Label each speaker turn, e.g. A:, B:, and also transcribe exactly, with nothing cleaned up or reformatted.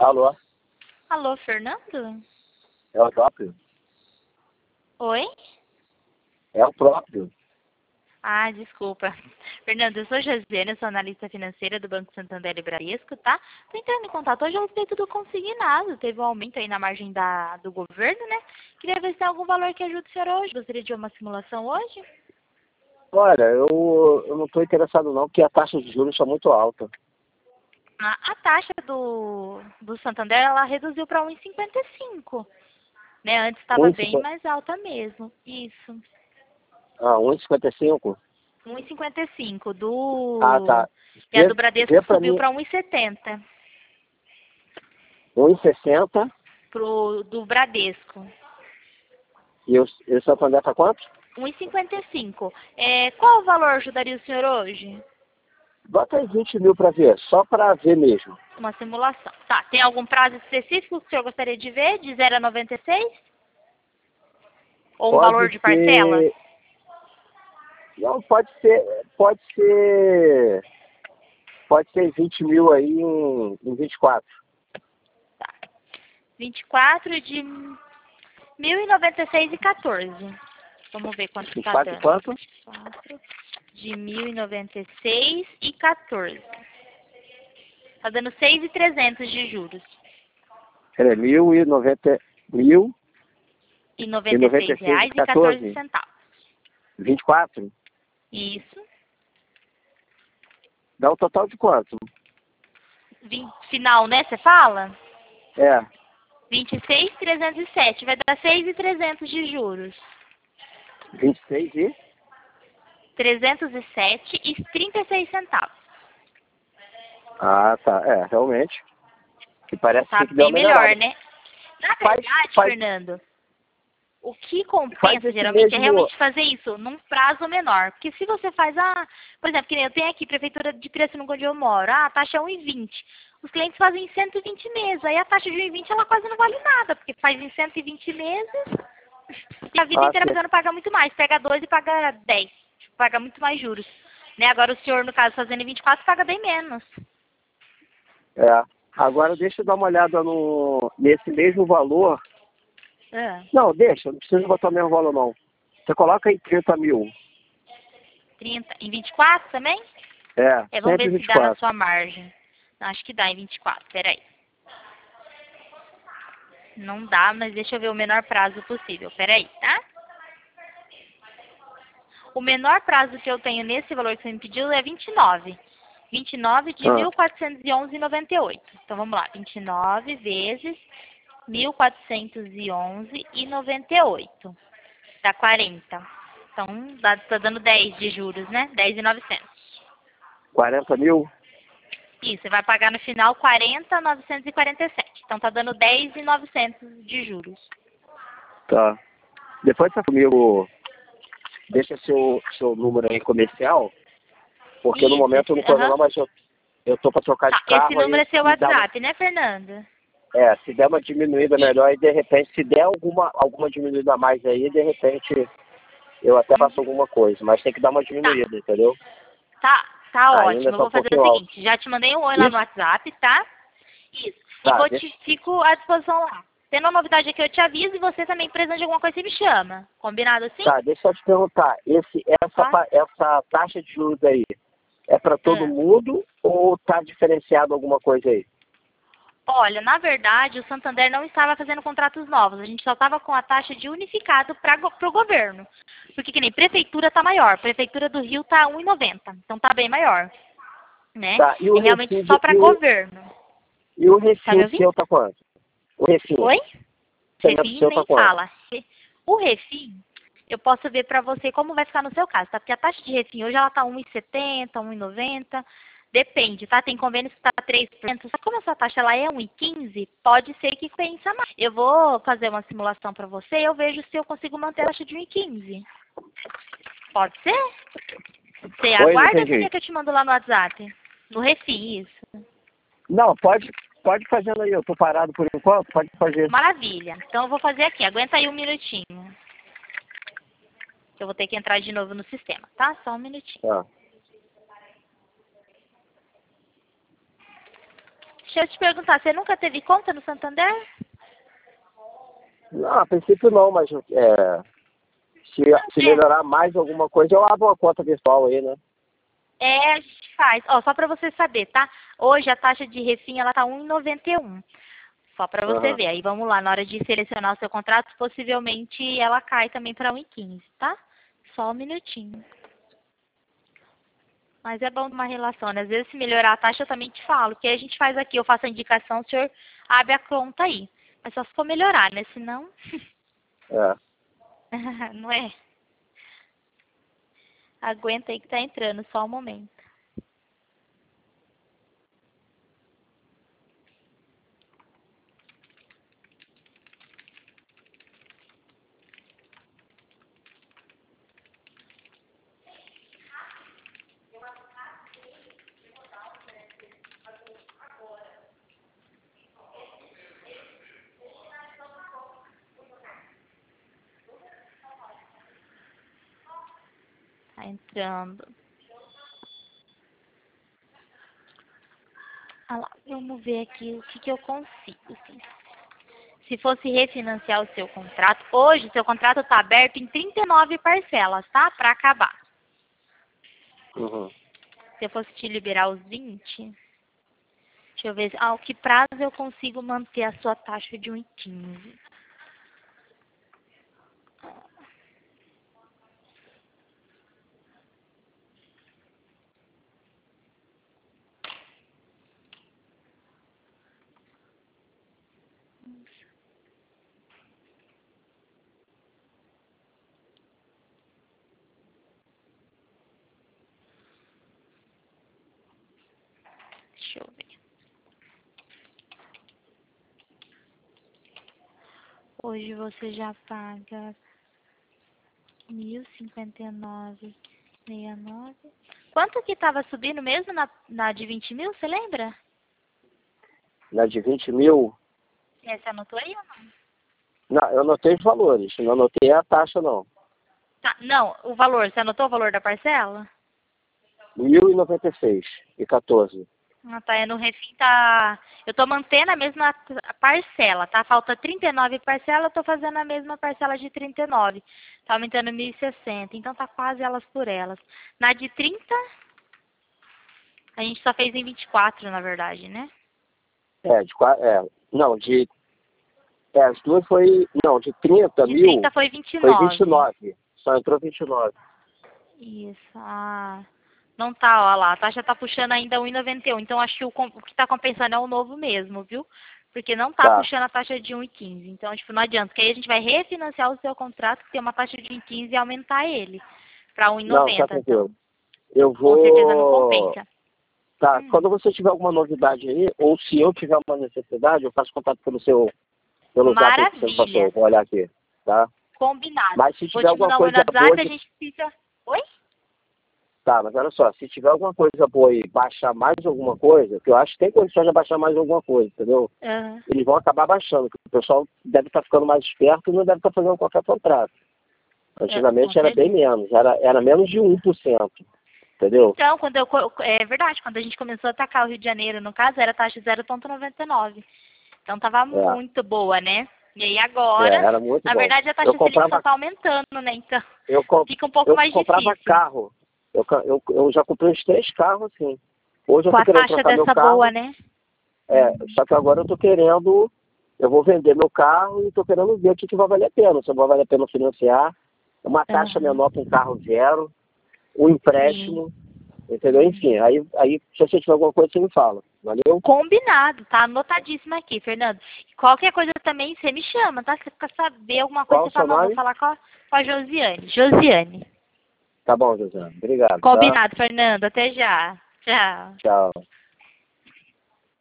A: Alô?
B: Alô, Fernando?
A: É o próprio?
B: Oi?
A: É o próprio.
B: Ah, desculpa. Fernando, eu sou Josiane, eu sou analista financeira do Banco Santander e Bradesco, tá? Tô entrando em contato hoje a respeito do consignado. Teve um aumento aí na margem da, do governo, né? Queria ver se tem algum valor que ajude o senhor hoje. Gostaria de uma simulação hoje?
A: Olha, eu, eu não estou interessado não, porque a taxa de juros está muito alta.
B: A, a taxa do, do Santander, ela reduziu para um vírgula cinquenta e cinco. Né? Antes estava bem
A: um vírgula cinquenta
B: mais alta mesmo. Isso.
A: Ah, um vírgula cinquenta e cinco?
B: um vírgula cinquenta e cinco.
A: Ah,
B: Do...
A: tá.
B: E a
A: Vê,
B: do Bradesco
A: vê para
B: subiu
A: mim
B: para um vírgula setenta.
A: um vírgula sessenta
B: Pro, do Bradesco.
A: e o, e o Santander está quanto?
B: um vírgula cinquenta e cinco. É, qual o valor ajudaria o senhor hoje?
A: Bota aí vinte mil para ver, só para ver mesmo.
B: Uma simulação. Tá, tem algum prazo específico que o senhor gostaria de ver? De zero a noventa e seis? Ou um valor
A: Pode
B: de parcelas?
A: ser... Não, pode ser... Pode ser... Pode ser vinte mil aí em, em vinte e quatro.
B: Tá. vinte e quatro de mil e noventa e seis e quatorze. Vamos ver quanto
A: vinte e
B: está
A: quatro
B: dando.
A: quanto?
B: vinte e quatro de mil e noventa e seis e quatorze. Está dando seis mil e trezentos de juros.
A: É mil e noventa... Mil
B: E
A: e
B: noventa e
A: noventa
B: seis
A: e seis e
B: reais e quatorze
A: quatorze?
B: centavos.
A: vinte e quatro?
B: Isso.
A: Dá um total de quanto?
B: vinte, final, né? Você fala?
A: É,
B: vinte e seis mil trezentos e sete. Vai dar seis mil e trezentos de juros.
A: vinte e seis e...
B: trezentos e sete e trinta e seis centavos.
A: Ah, tá. É, realmente. Que parece
B: Tá
A: que deu
B: bem
A: uma
B: melhor,
A: melhorada.
B: né? Na
A: Faz,
B: verdade,
A: faz,
B: Fernando, o que
A: faz
B: compensa
A: esse
B: geralmente é
A: mesmo...
B: realmente fazer isso num prazo menor. Porque se você faz, ah, por exemplo, que nem eu tenho aqui, Prefeitura de Pirassununga onde eu moro, ah, a taxa é um vírgula vinte. Os clientes fazem em cento e vinte meses. Aí a taxa de um vírgula vinte ela quase não vale nada, porque faz em cento e vinte meses e a vida
A: Ah,
B: inteira
A: sim.
B: precisando pagar muito mais. Pega dois e paga dez. Paga muito mais juros. Né? Agora o senhor, no caso, fazendo em vinte e quatro, paga bem menos.
A: É. Agora deixa eu dar uma olhada no, nesse mesmo valor.
B: Ah,
A: Não, deixa, não precisa botar o mesmo valor não. Você coloca aí trinta mil.
B: trinta. Em vinte e quatro também?
A: É,
B: É, vamos
A: sempre
B: ver se
A: vinte e
B: dá na
A: quatro.
B: sua margem. Não, acho que dá em vinte e quatro, peraí. Não dá, mas deixa eu ver o menor prazo possível. Peraí, tá? O menor prazo que eu tenho nesse valor que você me pediu é vinte e nove. vinte e nove de
A: Ah,
B: mil quatrocentos e onze vírgula noventa e oito. Então vamos lá, vinte e nove vezes mil quatrocentos e onze vírgula noventa e oito. Dá quarenta. Então dá, tá dando dez de juros, né? dez mil e novecentos.
A: quarenta mil?
B: Isso, você vai pagar no final quarenta mil novecentos e quarenta e sete. Então tá dando dez mil e novecentos de juros.
A: Tá. Depois você comigo, deixa seu, seu número aí comercial, porque no
B: Isso,
A: momento eu
B: esse,
A: não tô
B: aham.
A: não, mas eu, eu tô para trocar
B: Tá,
A: de
B: esse
A: carro
B: número
A: aí,
B: é seu
A: se dá uma,
B: WhatsApp, né, Fernanda?
A: é, se der uma diminuída
B: Isso.
A: melhor e de repente, se der alguma, alguma diminuída a mais aí, de repente eu até faço
B: Uhum.
A: alguma coisa, mas tem que dar uma
B: Tá,
A: diminuída, entendeu?
B: tá, tá
A: Ainda
B: ótimo. Eu
A: tá
B: vou
A: um
B: fazer o
A: pouquinho alto.
B: seguinte, já te mandei um oi lá no
A: Isso?
B: WhatsApp, tá? Isso. E
A: Tá,
B: vou te,
A: deixa,
B: fico à disposição lá. Tendo uma novidade aqui, eu te aviso e você também, precisando de alguma coisa, você me chama. Combinado assim?
A: tá, deixa eu te perguntar, esse, essa,
B: Tá?
A: pa- essa taxa de juros aí, é para todo
B: Ah.
A: mundo ou tá diferenciado alguma coisa aí?
B: Olha, na verdade, o Santander não estava fazendo contratos novos. A gente só estava com a taxa de unificado para o governo. Porque que nem prefeitura está maior. Prefeitura do Rio está um vírgula noventa. Então está bem maior. Né?
A: Tá, e o
B: É realmente
A: refim,
B: só
A: de-
B: para
A: e o,
B: governo.
A: e o
B: Tá me
A: refim do
B: ouvindo?
A: seu tá quanto? O refim, o
B: Oi?
A: financiamento do
B: Refim
A: seu tá
B: nem
A: quanto?
B: fala. O refim, eu posso ver para você como vai ficar no seu caso, tá? Porque a taxa de refim hoje ela tá um vírgula setenta, um vírgula noventa. Depende, tá? Tem convênios que está três por cento. Só que como essa taxa ela é um vírgula quinze, pode ser que pensa mais. Eu vou fazer uma simulação para você e eu vejo se eu consigo manter a taxa de um vírgula quinze. Pode ser? Você
A: Oi, não
B: aguarda,
A: entendi.
B: menina, que eu te mando lá no WhatsApp. No refim, isso.
A: Não, pode, pode fazendo aí, eu tô parado por enquanto, pode fazer.
B: Maravilha. Então eu vou fazer aqui. Aguenta aí um minutinho. Que eu vou ter que entrar de novo no sistema, tá? Só um minutinho.
A: Tá.
B: Deixa eu te perguntar, você nunca teve conta no Santander?
A: Não, a princípio não, mas é, se, se
B: É,
A: melhorar mais alguma coisa, eu abro uma conta virtual aí, né?
B: é, a gente faz. Ó, só para você saber, tá? Hoje a taxa de refim, ela tá um e noventa e um. Só para você
A: Aham.
B: ver. Aí vamos lá, na hora de selecionar o seu contrato, possivelmente ela cai também para um e quinze, tá? Só um minutinho. Mas é bom uma relação, né? Às vezes, se melhorar a taxa, eu também te falo. Que a gente faz aqui, eu faço a indicação, o senhor abre a conta aí. Mas só se for melhorar, né? Senão,
A: É.
B: não é? Aguenta aí que tá entrando, só um momento. Tá entrando. Ah lá, vamos ver aqui o que, que eu consigo. Assim. Se fosse refinanciar o seu contrato, hoje o seu contrato está aberto em trinta e nove parcelas, tá? Para acabar.
A: Uhum.
B: Se eu fosse te liberar os vinte, deixa eu ver. Ah, o que prazo eu consigo manter a sua taxa de um e quinze? Deixa eu ver. Hoje você já paga mil e cinquenta e nove reais e sessenta e nove centavos. Quanto que estava subindo mesmo na, na de vinte mil, você lembra?
A: Na de vinte mil,
B: É, você anotou aí ou não?
A: não, eu anotei os valores, não anotei a taxa, não.
B: Tá, não, o valor, você anotou o valor da parcela?
A: Mil e noventa e seis e quatorze.
B: Ah, tá, é no refim tá... Eu tô mantendo a mesma parcela, tá? Falta trinta e nove parcelas, eu tô fazendo a mesma parcela de trinta e nove. Tá aumentando mil e sessenta, então tá quase elas por elas. Na de trinta, a gente só fez em vinte e quatro, na verdade, né?
A: É, de qua- é, não, de. É, as duas foi. Não, de trinta
B: De
A: mil
B: trinta foi vinte e
A: foi vinte e
B: nove.
A: nove Só entrou vinte e nove.
B: Isso, ah... Não tá, ó lá, a taxa tá puxando ainda um e noventa e um, então acho que o, com- o que tá compensando é o novo mesmo, viu? Porque não tá
A: Tá.
B: puxando a taxa de um e quinze, então, tipo, não adianta, porque aí a gente vai refinanciar o seu contrato, que tem uma taxa de um e quinze e aumentar ele para um e
A: Não, tá
B: noventa, então,
A: tranquilo. Eu
B: com certeza não
A: vou.
B: compensa.
A: Tá,
B: Hum,
A: quando você tiver alguma novidade aí, ou se eu tiver uma necessidade, eu faço contato pelo seu. Pelo zap aí que você me passou.
B: maravilha,
A: Vou olhar aqui, tá?
B: combinado.
A: Mas se
B: Vou
A: tiver
B: te
A: alguma
B: mandar um oi no
A: coisa boa
B: WhatsApp e a
A: de.
B: gente fica... Oi?
A: Tá, mas olha só, se tiver alguma coisa boa e baixar mais alguma coisa, que eu acho que tem condições de baixar mais alguma coisa, entendeu?
B: Aham.
A: Eles vão acabar baixando, porque o pessoal deve estar ficando mais esperto e não deve estar fazendo qualquer contrato.
B: É, com
A: Antigamente era bem
B: certeza.
A: menos, era, era menos de um por cento, entendeu?
B: Então, quando eu, co- é verdade, quando a gente começou a atacar o Rio de Janeiro, no caso, era taxa zero vírgula noventa e nove. Então tava
A: É,
B: muito boa, né? E aí
A: é,
B: agora,
A: era muito
B: na
A: bom.
B: verdade, a
A: Eu
B: taxa Selic só
A: comprava,
B: tá aumentando, né? Então
A: eu, co-
B: fica um pouco
A: eu
B: mais
A: comprava
B: difícil.
A: carro. Eu, ca- eu, eu já comprei uns três carros, assim. Hoje eu
B: Com
A: tô
B: a
A: querendo
B: taxa
A: trocar meu
B: dessa boa,
A: carro,
B: né?
A: é, só que agora eu tô querendo, eu vou vender meu carro e tô querendo ver o que, que vai valer a pena. Se vai valer a pena financiar, uma taxa
B: Aham.
A: menor para um carro zero, um
B: Sim.
A: empréstimo, entendeu? Enfim,
B: Uhum.
A: aí, aí se você tiver alguma coisa, você me fala. Valeu?
B: Combinado, tá anotadíssimo aqui, Fernando. Qualquer coisa também você me chama, tá? Se você quer saber alguma coisa,
A: Qual
B: você
A: o seu
B: fala, não, vou
A: nome?
B: falar com a, com a Josiane. Josiane.
A: Tá bom, José. Obrigado, tá?
B: Combinado, Fernando. Até já. Tchau.
A: Tchau.